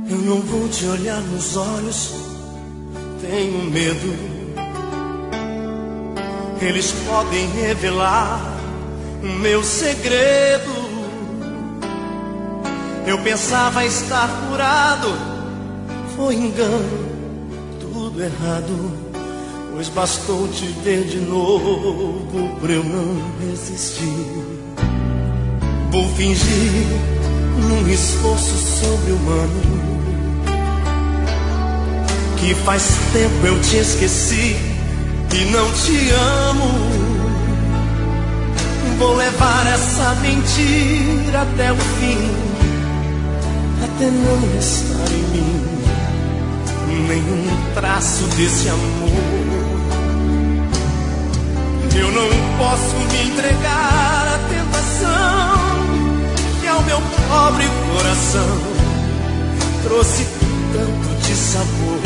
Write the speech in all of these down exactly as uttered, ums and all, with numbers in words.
Eu não vou te olhar nos olhos, tenho medo. Eles podem revelar o meu segredo. Eu pensava estar curado, foi engano, tudo errado. Pois bastou te ver de novo pra eu não resistir. Vou fingir num esforço sobre-humano que faz tempo eu te esqueci e não te amo. Vou levar essa mentira até o fim, até não restar em mim nenhum traço desse amor. Eu não posso me entregar à tentação que ao meu pobre coração trouxe tanto de sabor.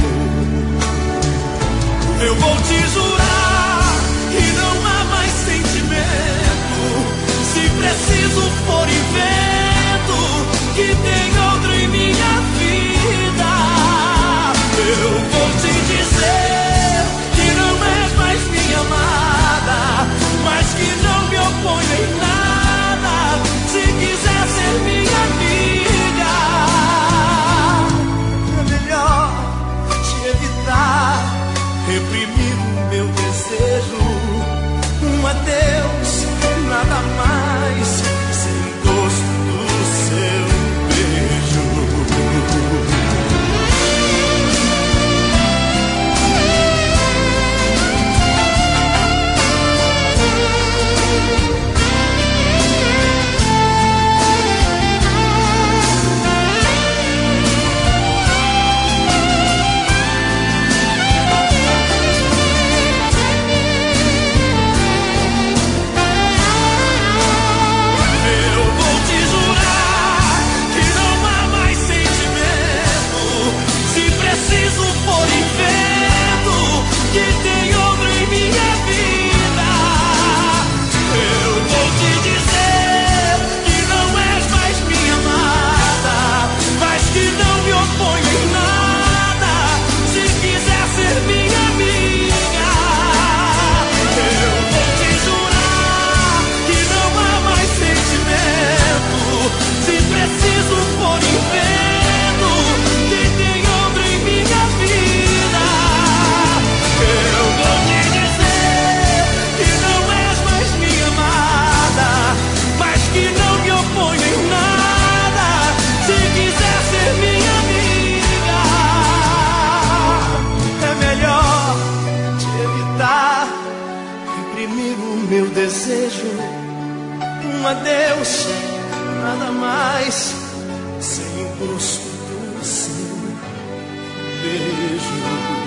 Eu vou te jurar que não há mais sentimento. Se preciso for invento, que tem outro em minha vida. Eu vou te dizer que não és mais minha amada, mas que não me oponho em nada. Se quiser ser minha amiga, é melhor te evitar, reprimir o meu desejo. Um adeus, nada mais, sem gosto do seu beijo. Meu desejo, um adeus, nada mais, sem o gosto do seu beijo.